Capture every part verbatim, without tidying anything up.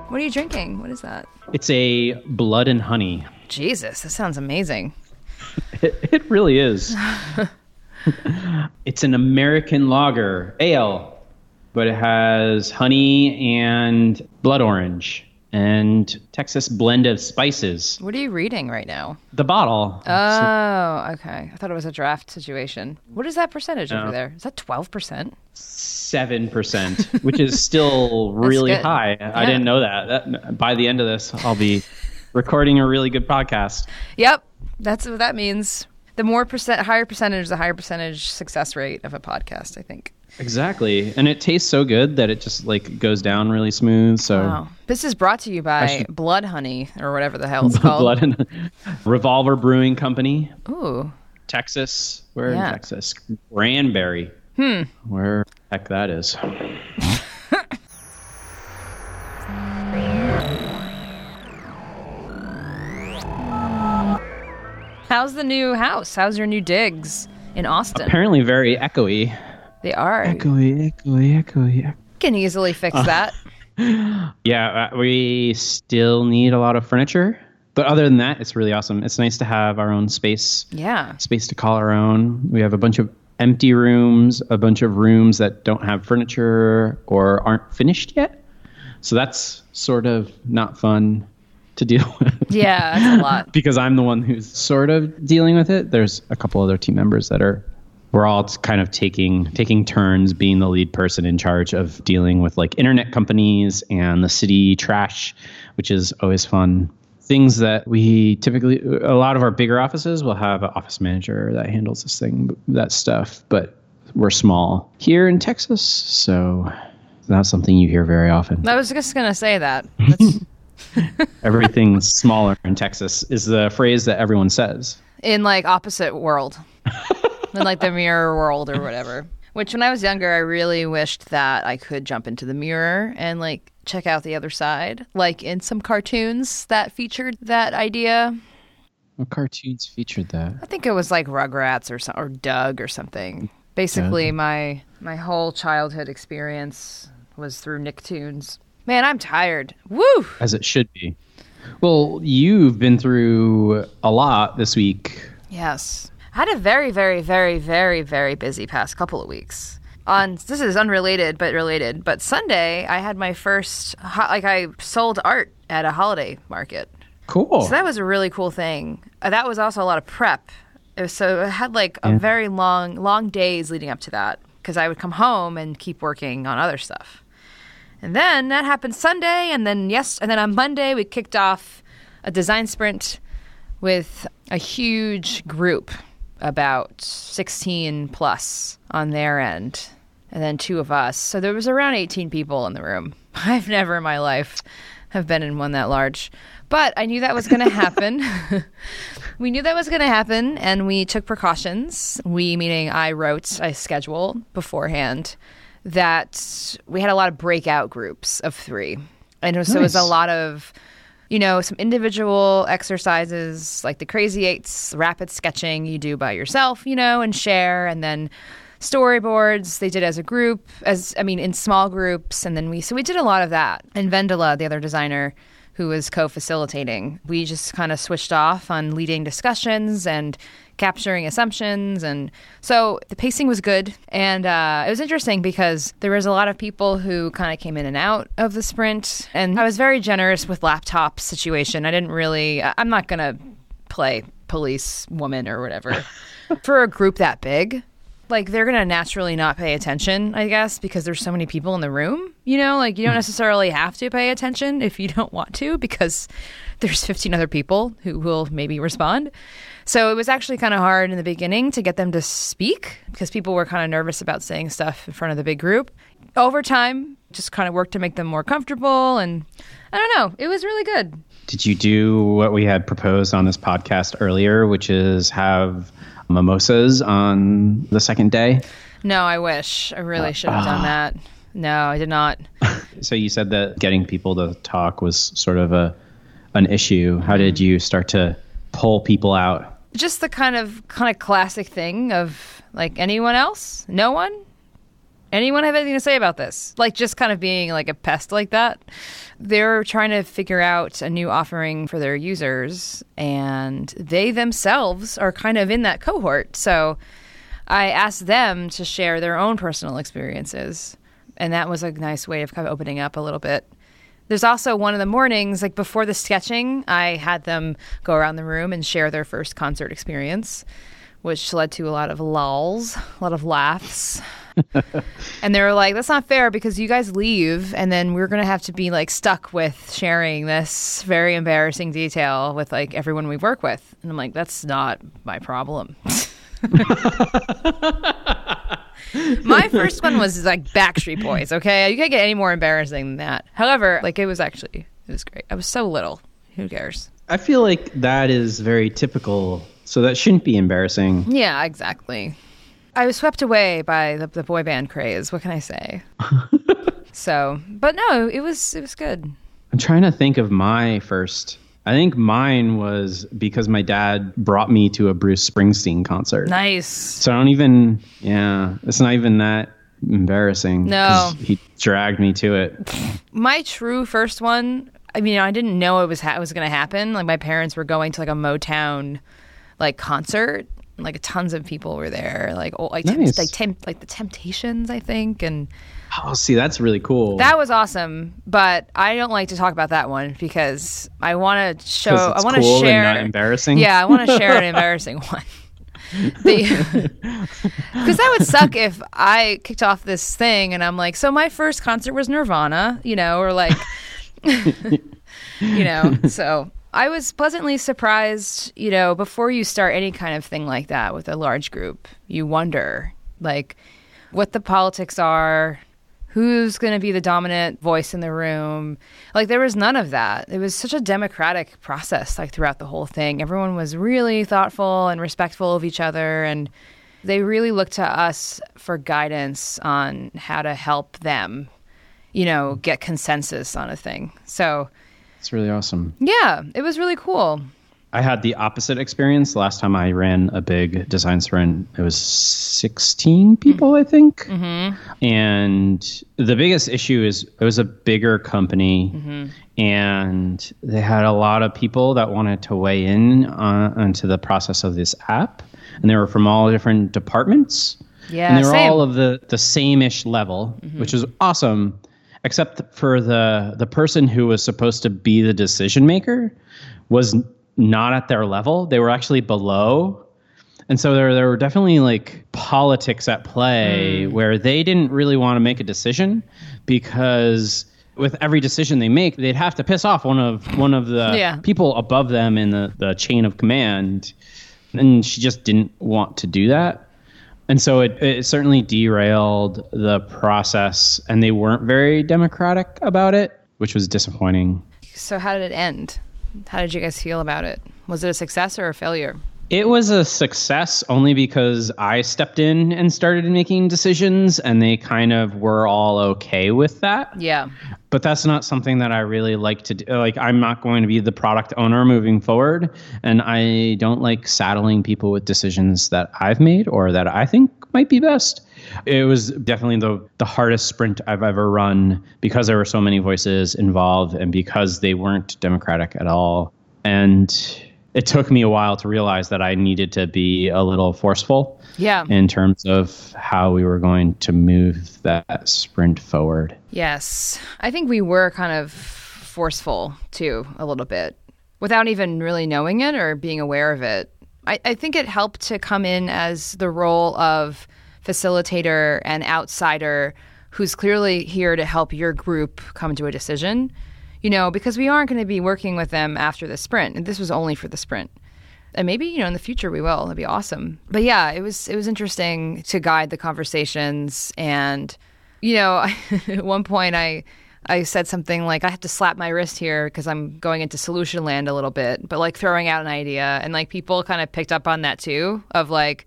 What are you drinking? What is that? It's a Blood and Honey. Jesus, that sounds amazing. It, it really is. It's an American lager, ale, but it has honey and blood orange and Texas blend of spices. What are you reading right now? The bottle. Oh, okay. I thought it was a draft situation. What is that percentage No. over there? Is that twelve percent? seven percent, which is still really good. high. Yeah. I didn't know that. that. By the end of this, I'll be recording a really good podcast. Yep. That's what that means. The more percent, higher percentage, the higher percentage success rate of a podcast, I think. Exactly. And it tastes so good that it just like goes down really smooth. So Wow. This is brought to you by should- Blood Honey or whatever the hell it's called. Blood and Revolver Brewing Company, Ooh. Texas. Where Yeah. in Texas? Granbury. Hmm. Where the heck that is. How's the new house? How's your new digs in Austin? Apparently very echoey. They are. Echoey, echoey, echoey. Can easily fix that. Yeah, uh, we still need a lot of furniture. But other than that, it's really awesome. It's nice to have our own space. Yeah. Space to call our own. We have a bunch of empty rooms, a bunch of rooms that don't have furniture or aren't finished yet. So that's sort of not fun to deal with. Yeah, that's a lot. Because I'm the one who's sort of dealing with it. There's a couple other team members that are, we're all kind of taking taking turns being the lead person in charge of dealing with like internet companies and the city trash, which is always fun. Things that we typically, a lot of our bigger offices will have an office manager that handles this thing, that stuff, but we're small here in Texas, so not something you hear very often. I was just going to say that. That's Everything's smaller in Texas is the phrase that everyone says. in like opposite world. In like the mirror world or whatever. Which when I was younger, I really wished that I could jump into the mirror and like check out the other side. Like in some cartoons that featured that idea. What cartoons featured that? I think it was like Rugrats or so, or Doug or something. Basically, Doug. my my whole childhood experience was through Nicktoons. Man, I'm tired. Woo! As it should be. Well, you've been through a lot this week. Yes. I had a very, very, very, very, very busy past couple of weeks. On this is unrelated but related. But Sunday, I had my first ho- like I sold art at a holiday market. Cool. So that was a really cool thing. Uh, that was also a lot of prep. It was, so I had like a Yeah. very long, long days leading up to that because I would come home and keep working on other stuff. And then that happened Sunday, and then yes, and then on Monday we kicked off a design sprint with a huge group, about sixteen plus on their end, and then two of us. So there was around eighteen people in the room. I've never in my life have been in one that large, but I knew that was going to happen. We knew that was going to happen, and we took precautions. We, meaning I wrote a schedule beforehand that we had a lot of breakout groups of three. And it was, so it was a Nice. lot of, you know, some individual exercises like the Crazy Eights, rapid sketching you do by yourself, you know, and share. And then storyboards they did as a group, as I mean, in small groups. And then we, so we did a lot of that. And Vendela, the other designer who was co-facilitating, we just kind of switched off on leading discussions and capturing assumptions. And so the pacing was good. And uh, it was interesting because there was a lot of people who kind of came in and out of the sprint. And I was very generous with laptop situation. I didn't really, I- I'm not going to play police woman or whatever for a group that big. Like, they're going to naturally not pay attention, I guess, because there's so many people in the room. You know, like, you don't necessarily have to pay attention if you don't want to, because there's fifteen other people who will maybe respond. So it was actually kind of hard in the beginning to get them to speak, because people were kind of nervous about saying stuff in front of the big group. Over time, just kind of worked to make them more comfortable. And I don't know, it was really good. Did you do what we had proposed on this podcast earlier, which is have mimosas on the second day? No, I wish. I really should have done that. No, I did not. So you said that getting people to talk was sort of a an issue. How did you start to pull people out? Just the kind of kind of classic thing of like, anyone else? No one? anyone have anything to say about this? Like, just kind of being like a pest like that. They're trying to figure out a new offering for their users, and they themselves are kind of in that cohort. So I asked them to share their own personal experiences, and that was a nice way of kind of opening up a little bit. There's also one of the mornings, like before the sketching, I had them go around the room and share their first concert experience, which led to a lot of lulls, a lot of laughs. And they were like, that's not fair because you guys leave and then we're going to have to be like stuck with sharing this very embarrassing detail with like everyone we work with. And I'm like, that's not my problem. My first one was like Backstreet Boys, okay? You can't get any more embarrassing than that. However, like it was actually, it was great. I was so little. Who cares? I feel like that is very typical, so that shouldn't be embarrassing. Yeah, exactly. I was swept away by the, the boy band craze. What can I say? So, but no, it was it was good. I'm trying to think of my first. I think mine was because my dad brought me to a Bruce Springsteen concert. Nice. So I don't even, yeah, it's not even that embarrassing. No. He dragged me to it. My true first one, I mean, I didn't know it was ha- it was going to happen. Like my parents were going to like a Motown like concert. Like tons of people were there, like oh, like nice. temp- like temp- like the Temptations, I think, and oh, see, that's really cool. That was awesome. But I don't like to talk about that one because I want to show, I want to cool share, and not embarrassing. Yeah, I want to share an embarrassing one. Because that would suck if I kicked off this thing and I'm like, so my first concert was Nirvana, you know, or like, you know, so. I was pleasantly surprised, you know, before you start any kind of thing like that with a large group, you wonder, like, what the politics are, who's going to be the dominant voice in the room. Like, there was none of that. It was such a democratic process, like, throughout the whole thing. Everyone was really thoughtful and respectful of each other, and they really looked to us for guidance on how to help them, you know, get consensus on a thing. So... It's really awesome. Yeah, it was really cool. I had the opposite experience. Last time I ran a big design sprint, it was sixteen people, mm-hmm. I think. Mm-hmm. And the biggest issue is it was a bigger company, mm-hmm. and they had a lot of people that wanted to weigh in on, onto the process of this app. And they were from all different departments. Yeah, and they were same. all of the, the same-ish level, mm-hmm. which was awesome. Except for the the person who was supposed to be the decision maker was not at their level. They were actually below. And so there there were definitely like politics at play mm. where they didn't really want to make a decision because with every decision they make, they'd have to piss off one of one of the yeah. people above them in the, the chain of command. And she just didn't want to do that. And so it, it certainly derailed the process, and they weren't very democratic about it, which was disappointing. So how did it end? How did you guys feel about it? Was it a success or a failure? It was a success only because I stepped in and started making decisions, and they kind of were all okay with that. Yeah. But that's not something that I really like to do. Like, I'm not going to be the product owner moving forward, and I don't like saddling people with decisions that I've made or that I think might be best. It was definitely the, the hardest sprint I've ever run because there were so many voices involved and because they weren't democratic at all. And it took me a while to realize that I needed to be a little forceful yeah. in terms of how we were going to move that sprint forward. Yes. I think we were kind of forceful, too, a little bit, without even really knowing it or being aware of it. I, I think it helped to come in as the role of facilitator and outsider who's clearly here to help your group come to a decision. You know, because we aren't going to be working with them after the sprint. And this was only for the sprint. And maybe, you know, in the future we will. That'd be awesome. But yeah, it was it was interesting to guide the conversations. And, you know, at one point I I said something like, I have to slap my wrist here because I'm going into solution land a little bit. But like throwing out an idea. And like people kind of picked up on that too, of like,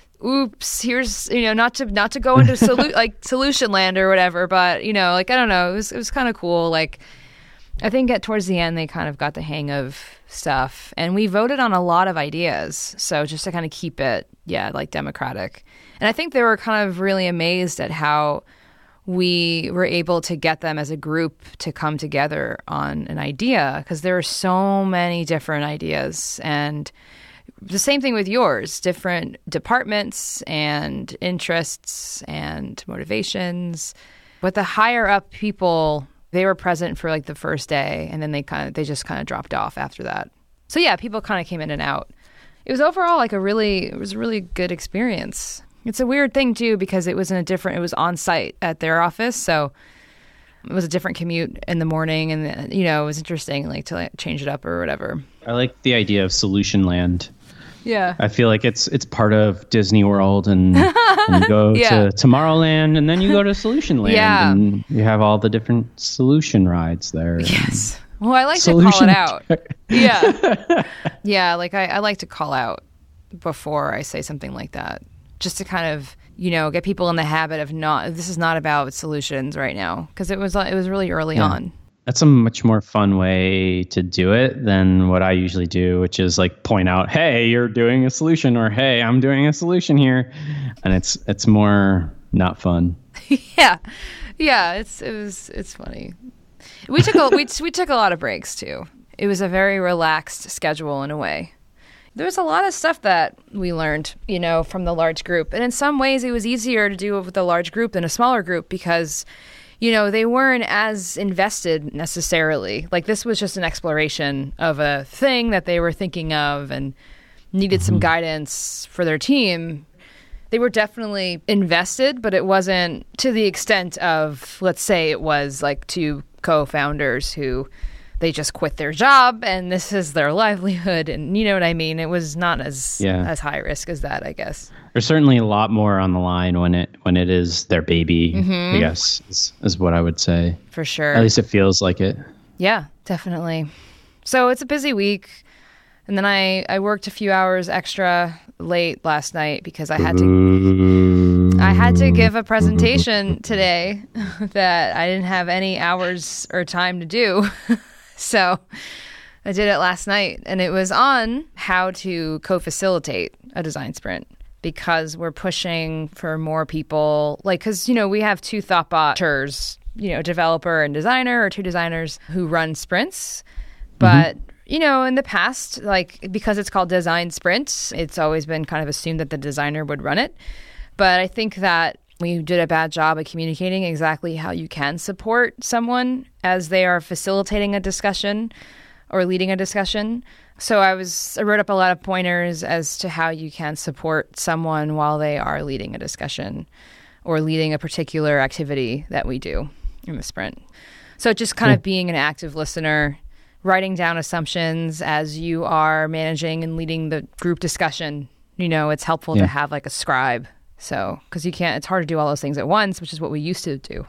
oops, here's, you know, not to not to go into solu- like solution land or whatever. But, you know, like, I don't know, it was it was kind of cool. Like, I think at towards the end, they kind of got the hang of stuff. And we voted on a lot of ideas. So just to kind of keep it, yeah, like democratic. And I think they were kind of really amazed at how we were able to get them as a group to come together on an idea, because there were so many different ideas. And the same thing with yours, different departments and interests and motivations. But the higher up people, they were present for like the first day, and then they kind of they just kind of dropped off after that. So yeah, people kind of came in and out. It was overall like a really it was a really good experience. It's a weird thing too, because it was in a different it was on site at their office, so it was a different commute in the morning, and you know, it was interesting like to like change it up or whatever. I like the idea of Solution Land. Yeah. I feel like it's it's part of Disney World, and, and you go yeah. to Tomorrowland, and then you go to Solution Land, yeah. and you have all the different solution rides there. Yes. Well, I like solution to call it out. yeah. Yeah, like I, I like to call out before I say something like that, just to kind of, you know, get people in the habit of not, this is not about solutions right now, because it was it was really early yeah. on. That's a much more fun way to do it than what I usually do, which is like point out, hey, you're doing a solution, or hey, I'm doing a solution here. And it's it's more not fun. yeah. Yeah, it's it was it's funny. We took a we we took a lot of breaks too. It was a very relaxed schedule in a way. There was a lot of stuff that we learned, you know, from the large group. And in some ways it was easier to do it with a large group than a smaller group, because you know, they weren't as invested necessarily. Like, this was just an exploration of a thing that they were thinking of and needed mm-hmm. some guidance for their team. They were definitely invested, but it wasn't to the extent of, let's say it was like two co-founders who they just quit their job and this is their livelihood. And you know what I mean? It was not as yeah. as high risk as that, I guess. There's certainly a lot more on the line when it when it is their baby, mm-hmm. I guess, is, is what I would say. For sure. At least it feels like it. Yeah, definitely. So it's a busy week. And then I, I worked a few hours extra late last night because I had to I had to give a presentation today that I didn't have any hours or time to do. So I did it last night, and it was on how to co-facilitate a design sprint, because we're pushing for more people, like, because, you know, we have two Thoughtboters, you know, developer and designer, or two designers who run sprints. But, mm-hmm. you know, in the past, like, because it's called design sprint, it's always been kind of assumed that the designer would run it. But I think that we did a bad job of communicating exactly how you can support someone as they are facilitating a discussion or leading a discussion. So I was I wrote up a lot of pointers as to how you can support someone while they are leading a discussion or leading a particular activity that we do in the sprint. So just kind yeah. of being an active listener, writing down assumptions as you are managing and leading the group discussion. You know, it's helpful yeah. to have like a scribe. So, because you can't, it's hard to do all those things at once, which is what we used to do.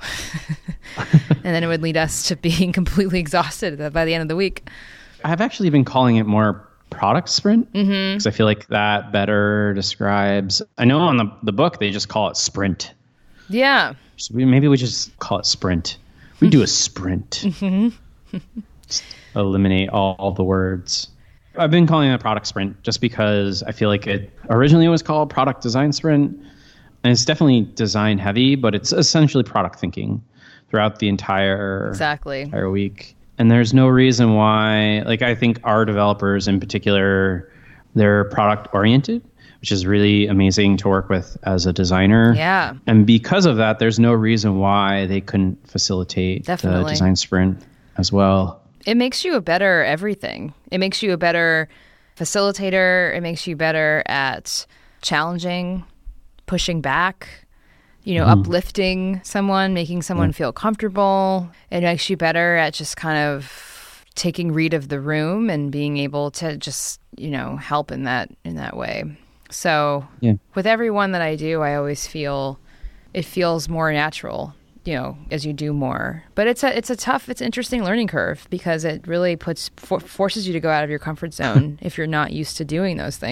And then it would lead us to being completely exhausted by the end of the week. I've actually been calling it more product sprint, because mm-hmm. I feel like that better describes, I know on the, the book, they just call it sprint. Yeah. So we, maybe we just call it sprint. We do a sprint. Mm-hmm. Just eliminate all, all the words. I've been calling it a product sprint just because I feel like it originally was called product design sprint. And it's definitely design heavy, but it's essentially product thinking throughout the entire, exactly. entire week. And there's no reason why, like, I think our developers in particular, they're product oriented, which is really amazing to work with as a designer. Yeah. And because of that, there's no reason why they couldn't facilitate Definitely. the design sprint as well. It makes you a better everything. It makes you a better facilitator. It makes you better at challenging, pushing back, you know, mm. uplifting someone, making someone yeah. feel comfortable. It makes you better at just kind of taking read of the room and being able to just, you know, help in that in that way. So yeah. with everyone that I do, I always feel it feels more natural, you know, as you do more. But it's a it's a tough, it's an interesting learning curve, because it really puts for, forces you to go out of your comfort zone if you're not used to doing those things.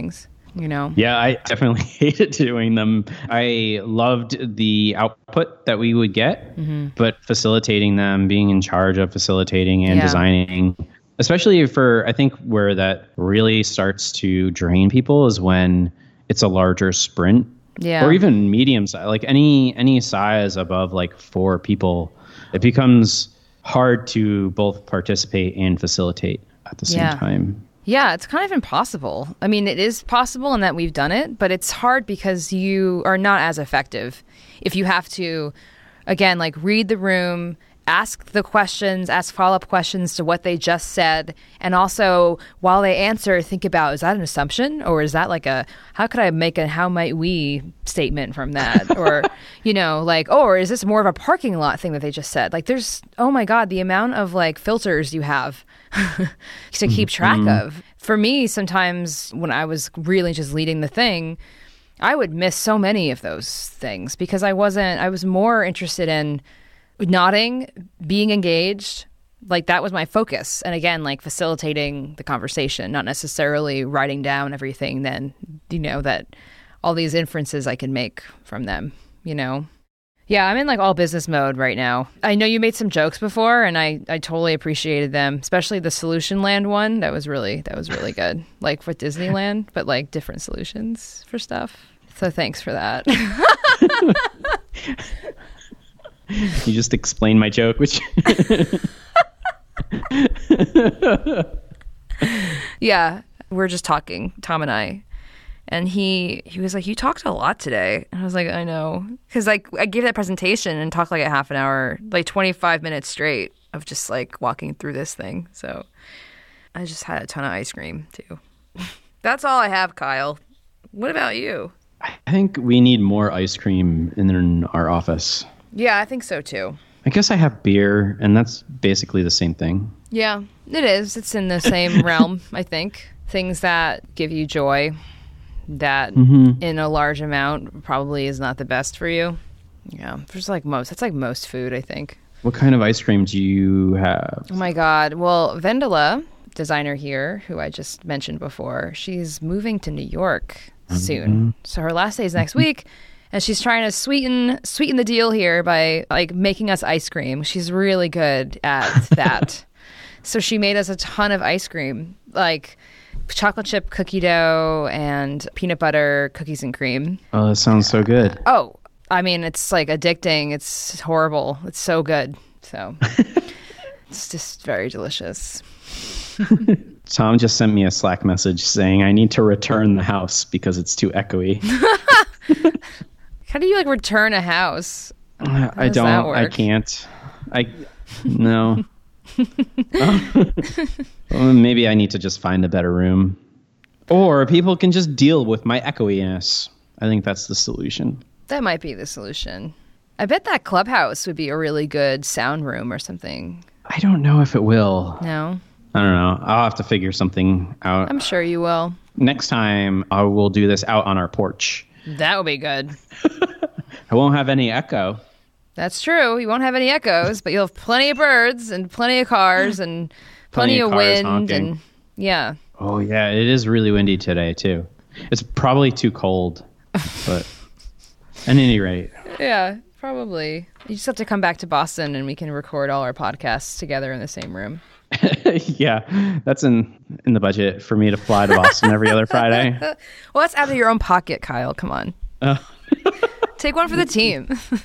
you know? Yeah, I definitely hated doing them. I loved the output that we would get, mm-hmm. but facilitating them, being in charge of facilitating and yeah. designing, especially for, I think where that really starts to drain people is when it's a larger sprint. Yeah. Or even medium size, like any any size above like four people, it becomes hard to both participate and facilitate at the same yeah. time. Yeah, it's kind of impossible. I mean, it is possible in that we've done it, but it's hard because you are not as effective if you have to, again, like read the room, ask the questions, ask follow-up questions to what they just said, and also while they answer, think about, is that an assumption or is that like a, how could I make a how might we statement from that? Or, you know, like, oh, or is this more of a parking lot thing that they just said? Like there's, oh my God, the amount of like filters you have to keep track mm-hmm. of. For me, sometimes when I was really just leading the thing, I would miss so many of those things because I wasn't, I was more interested in nodding, being engaged, like that was my focus. And again, like facilitating the conversation, not necessarily writing down everything then, you know, that all these inferences I can make from them, you know? Yeah, I'm in like all business mode right now. I know you made some jokes before and I, I totally appreciated them, especially the Solution Land one. That was really, that was really good. Like for Disneyland, but like different solutions for stuff. So thanks for that. You just explained my joke, which yeah, we're just talking, Tom and I, and he he was like, "You talked a lot today," and I was like, "I know," because like I gave that presentation and talked like a half an hour, like twenty-five minutes straight of just like walking through this thing. So I just had a ton of ice cream too. That's all I have, Kyle. What about you? I think we need more ice cream in our office. Yeah, I think so too. I guess I have beer, and that's basically the same thing. Yeah, it is. It's in the same realm, I think. Things that give you joy, that mm-hmm. in a large amount probably is not the best for you. Yeah, there's like most. That's like most food, I think. What kind of ice cream do you have? Oh my God. Well, Vendela, designer here, who I just mentioned before, she's moving to New York soon. Mm-hmm. So her last day is next week. And she's trying to sweeten sweeten the deal here by like making us ice cream. She's really good at that. So she made us a ton of ice cream, like chocolate chip cookie dough and peanut butter cookies and cream. Oh, that sounds so good. Oh, I mean, it's like addicting. It's horrible. It's so good. So it's just very delicious. Tom just sent me a Slack message saying I need to return the house because it's too echoey. How do you like return a house? How I don't. I can't. I no. oh. Well, maybe I need to just find a better room, or people can just deal with my echoiness. I think that's the solution. That might be the solution. I bet that clubhouse would be a really good sound room or something. I don't know if it will. No. I don't know. I'll have to figure something out. I'm sure you will. Next time, I will do this out on our porch. That would be good. I won't have any echo. That's true. You won't have any echoes, but you'll have plenty of birds and plenty of cars and plenty, plenty of, of wind. Honking. And yeah. Oh, yeah. It is really windy today, too. It's probably too cold, but at any rate. Yeah, probably. You just have to come back to Boston and we can record all our podcasts together in the same room. Yeah, that's in in the budget for me to fly to Boston every other Friday. Well, that's out of your own pocket, Kyle. Come on. Uh. Take one for the team.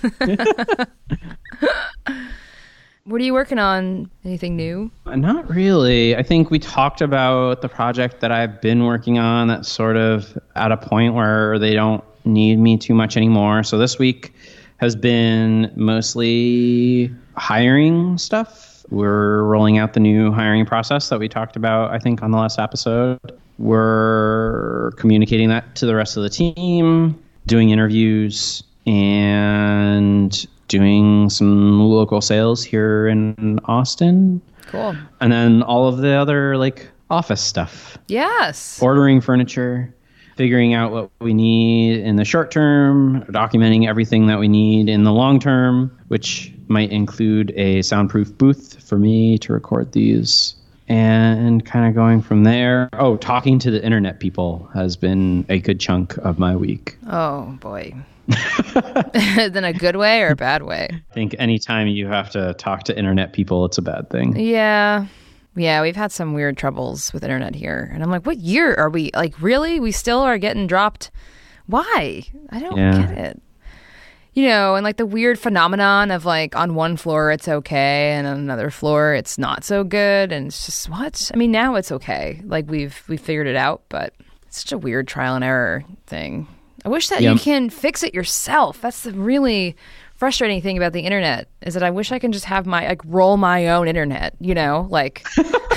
What are you working on? Anything new? Not really. I think we talked about the project that I've been working on that's sort of at a point where they don't need me too much anymore. So this week has been mostly hiring stuff. We're rolling out the new hiring process that we talked about, I think, on the last episode. We're communicating that to the rest of the team, doing interviews, and doing some local sales here in Austin. Cool. And then all of the other, like, office stuff. Yes. Ordering furniture, figuring out what we need in the short term, documenting everything that we need in the long term, which might include a soundproof booth for me to record these and kind of going from there. Oh, talking to the internet people has been a good chunk of my week. Oh, boy. Then a good way or a bad way? I think anytime you have to talk to internet people, it's a bad thing. Yeah. Yeah, we've had some weird troubles with internet here. And I'm like, what year are we? Like, really? We still are getting dropped? Why? I don't Yeah. get it. You know, and like the weird phenomenon of like on one floor it's okay and on another floor it's not so good. And it's just, what? I mean, now it's okay. Like we've we figured it out, but it's such a weird trial and error thing. I wish that Yeah. you can fix it yourself. That's the really frustrating thing about the internet, is that I wish I can just have my, like, roll my own internet, you know? Like,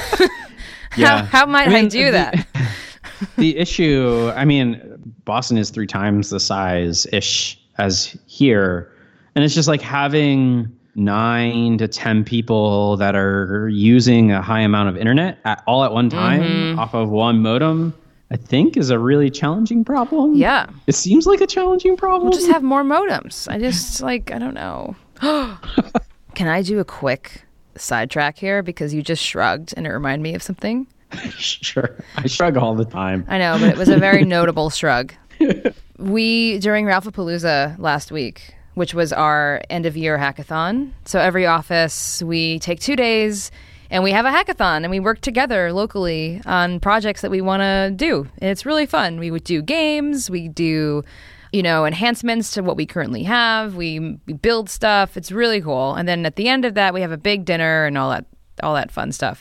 Yeah. how, how might I, I mean, do the- that? The issue, I mean, Boston is three times the size-ish as here. And it's just like having nine to ten people that are using a high amount of internet at, all at one time Mm-hmm. off of one modem, I think is a really challenging problem. Yeah. It seems like a challenging problem. We'll just have more modems. I just, like, I don't know. Can I do a quick sidetrack here? Because you just shrugged and it reminded me of something. Sure. I shrug all the time. I know, but it was a very notable shrug. We, during Ralphapalooza last week, which was our end of year hackathon. So every office, we take two days and we have a hackathon and we work together locally on projects that we want to do. And it's really fun. We would do games, we do, you know, enhancements to what we currently have. We, we build stuff. It's really cool. And then at the end of that, we have a big dinner and all that, all that fun stuff.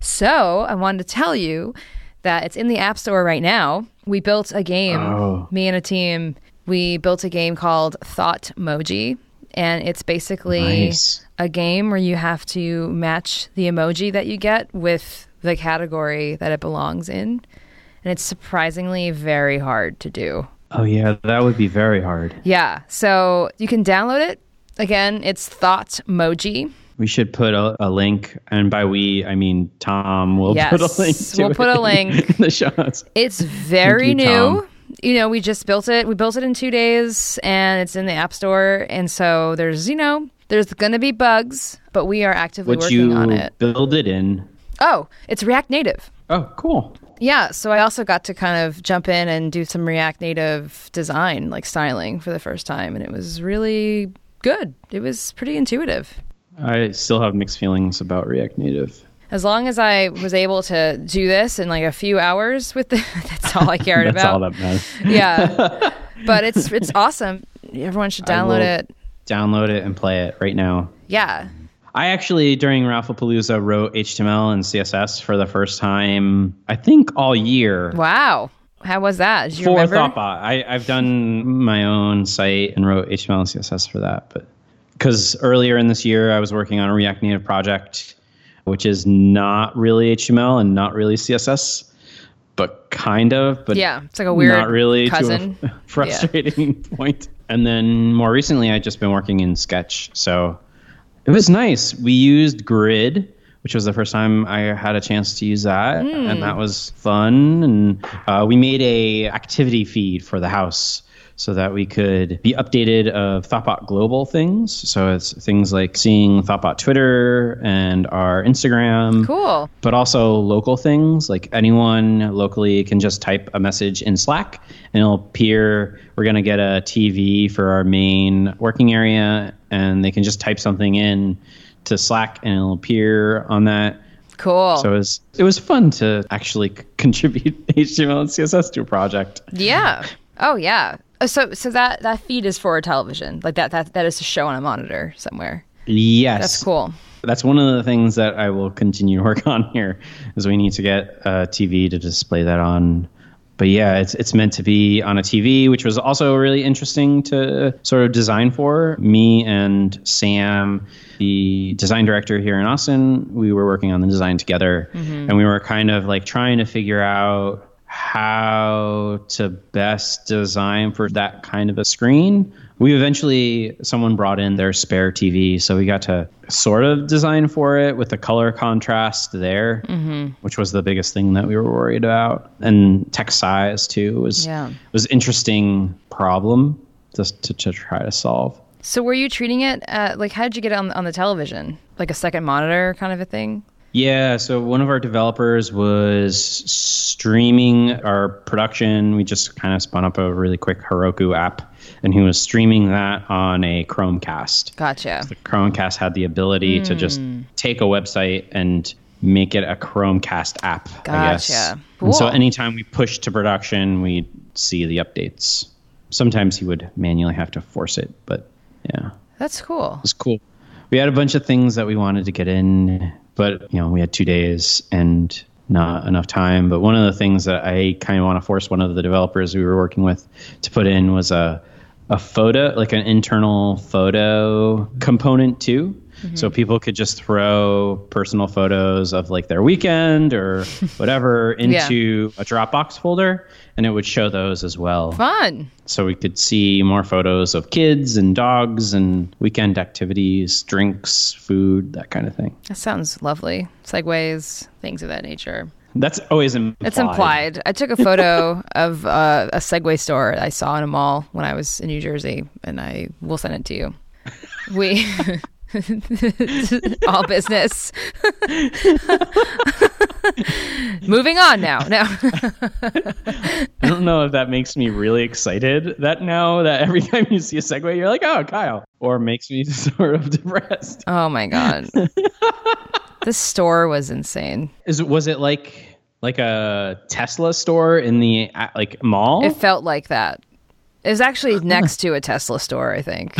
So I wanted to tell you that it's in the App Store right now. We built a game, Oh. me and a team. We built a game called Thoughtmoji, and it's basically Nice. a game where you have to match the emoji that you get with the category that it belongs in. And it's surprisingly very hard to do. Oh, yeah, that would be very hard. Yeah, so you can download it. Again, it's Thoughtmoji. We should put a, a link, and by we, I mean Tom will Yes, put a link to we'll it put a link. in the show notes. It's very Thank you, new. Tom. You know, we just built it. We built it in two days, and it's in the App Store. And so there's, you know, there's going to be bugs, but we are actively Would working you on it. build it in? Oh, it's React Native. Oh, cool. Yeah, so I also got to kind of jump in and do some React Native design, like styling, for the first time, and it was really good. It was pretty intuitive. I still have mixed feelings about React Native. As long as I was able to do this in like a few hours with the, that's all I cared That's about. all that matters. Yeah, but it's it's awesome. Everyone should I download will it. Download it and play it right now. Yeah. I actually, during Ralphapalooza, wrote H T M L and C S S for the first time, I think, all year. Wow. How was that? Did you For remember? Thoughtbot. I, I've done my own site and wrote H T M L and C S S for that. But because earlier in this year, I was working on a React Native project, which is not really H T M L and not really C S S, but kind of. But Yeah, it's like a weird not really cousin. to a frustrating point. And then more recently, I've just been working in Sketch. So it was nice. We used Grid, which was the first time I had a chance to use that, Mm. and that was fun. And uh, we made a activity feed for the house so that we could be updated of Thoughtbot global things. So it's things like seeing Thoughtbot Twitter and our Instagram. Cool. But also local things, like anyone locally can just type a message in Slack and it'll appear. We're going to get a T V for our main working area, and they can just type something in to Slack and it'll appear on that. Cool. So it was, it was fun to actually c- contribute H T M L and C S S to a project. Yeah. Oh, yeah. Uh, So so that, that feed is for a television. Like that, that that is to show on a monitor somewhere. Yes. That's cool. That's one of the things that I will continue to work on here, is we need to get a T V to display that on. But yeah, it's it's meant to be on a T V, which was also really interesting to sort of design for. Me and Sam, the design director here in Austin, we were working on the design together, and we were kind of like trying to figure out how to best design for that kind of a screen. We eventually, someone brought in their spare T V, so we got to sort of design for it with the color contrast there, mm-hmm. which was the biggest thing that we were worried about. And text size too was Yeah. was interesting problem just to, to try to solve. So were you treating it uh, like, how did you get it on on the television? Like a second monitor kind of a thing? Yeah, so one of our developers was streaming our production. We just kind of spun up a really quick Heroku app, and he was streaming that on a Chromecast. Gotcha. So the Chromecast had the ability mm. to just take a website and make it a Chromecast app, gotcha. I guess. Cool. And so anytime we push to production, we'd see the updates. Sometimes he would manually have to force it, but yeah. That's cool. It was cool. We had a bunch of things that we wanted to get in, but you know, we had two days and not enough time. But one of the things that I kind of want to force one of the developers we were working with to put in was a a photo, like an internal photo component too. Mm-hmm. So people could just throw personal photos of like their weekend or whatever into yeah. a Dropbox folder, and it would show those as well. Fun. So we could see more photos of kids and dogs and weekend activities, drinks, food, that kind of thing. That sounds lovely. Segways, things of that nature. That's always implied. It's implied. I took a photo of uh, a Segway store I saw in a mall when I was in New Jersey, and I will send it to you. We... all business. Moving on now. No. I don't know if that makes me really excited that now that every time you see a Segway, you're like, oh, Kyle. Or makes me sort of depressed. Oh my God. This store was insane. Is it, was it like like a Tesla store in the like mall? It felt like that. It was actually next to a Tesla store, I think.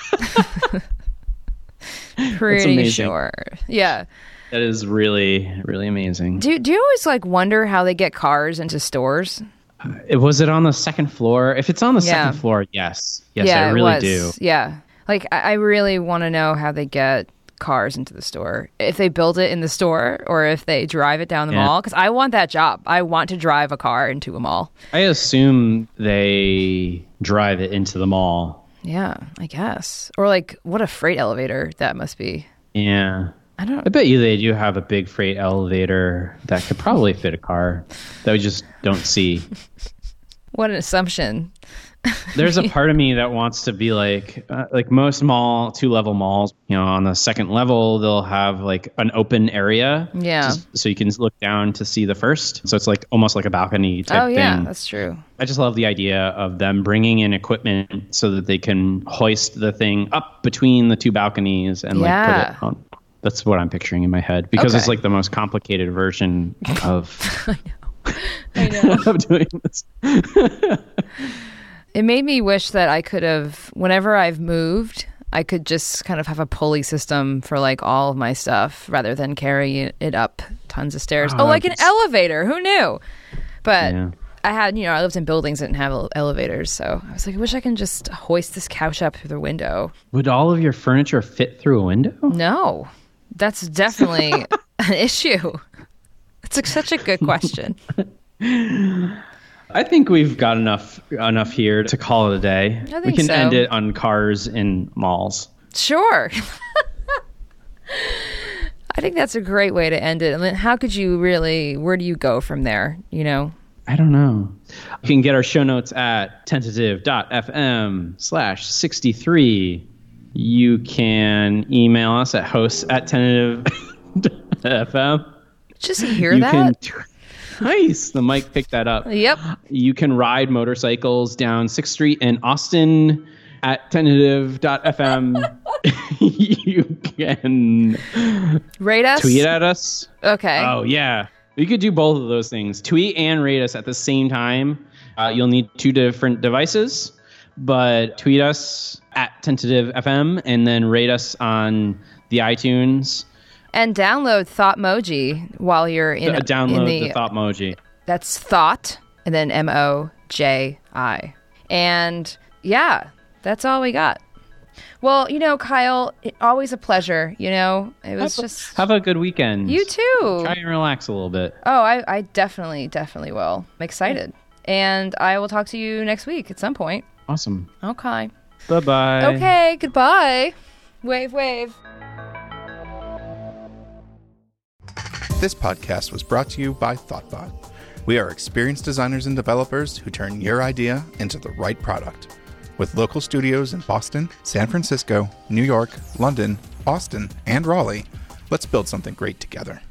Pretty sure. Yeah. That is really, really amazing. Do do you always like wonder how they get cars into stores? Uh, was it on the second floor? If it's on the yeah. second floor, yes. Yes, yeah, I really it was. do. Yeah. Like I, I really want to know how they get cars into the store. If they build it in the store or if they drive it down the yeah. mall. Because I want that job. I want to drive a car into a mall. I assume they drive it into the mall. Yeah, I guess. Or like, what a freight elevator that must be. Yeah. I don't I bet you they do have a big freight elevator that could probably fit a car that we just don't see. What an assumption. There's a part of me that wants to be like, uh, like most mall, two-level malls, you know, on the second level, they'll have like an open area. Yeah. Just, so you can look down to see the first. So it's like almost like a balcony type oh, yeah, thing. That's true. I just love the idea of them bringing in equipment so that they can hoist the thing up between the two balconies and yeah. like put it on. That's what I'm picturing in my head because okay. it's like the most complicated version of, I know. I know. of doing this. It made me wish that I could have, whenever I've moved, I could just kind of have a pulley system for like all of my stuff rather than carry it up tons of stairs. Oh, oh like an elevator. Who knew? But yeah. I had, you know, I lived in buildings that didn't have elevators. So I was like, I wish I can just hoist this couch up through the window. Would all of your furniture fit through a window? No, that's definitely an issue. It's like such a good question. I think we've got enough enough here to call it a day. I think we can so. end it on cars in malls. Sure. I think that's a great way to end it. I mean, how could you really, where do you go from there, you know? I don't know. You can get our show notes at tentative.fm slash 63. You can email us at hosts at tentative.fm. Just hear you that? Can t- Nice. The mic picked that up. Yep. You can ride motorcycles down sixth Street in Austin at tentative.fm. You can rate us. Tweet at us. Okay. Oh, yeah. You could do both of those things. Tweet and rate us at the same time. Uh, you'll need two different devices, but tweet us at tentative.fm and then rate us on the iTunes. And download Thoughtmoji while you're in. Uh, download in the, the Thoughtmoji. That's Thought and then M O J I. And yeah, that's all we got. Well, you know, Kyle, it, always a pleasure. You know, it was have just. A, have a good weekend. You too. Try and relax a little bit. Oh, I, I definitely, definitely will. I'm excited. And I will talk to you next week at some point. Awesome. Okay. Bye-bye. Okay, goodbye. Wave, wave. This podcast was brought to you by Thoughtbot. We are experienced designers and developers who turn your idea into the right product. With local studios in Boston, San Francisco, New York, London, Austin, and Raleigh, let's build something great together.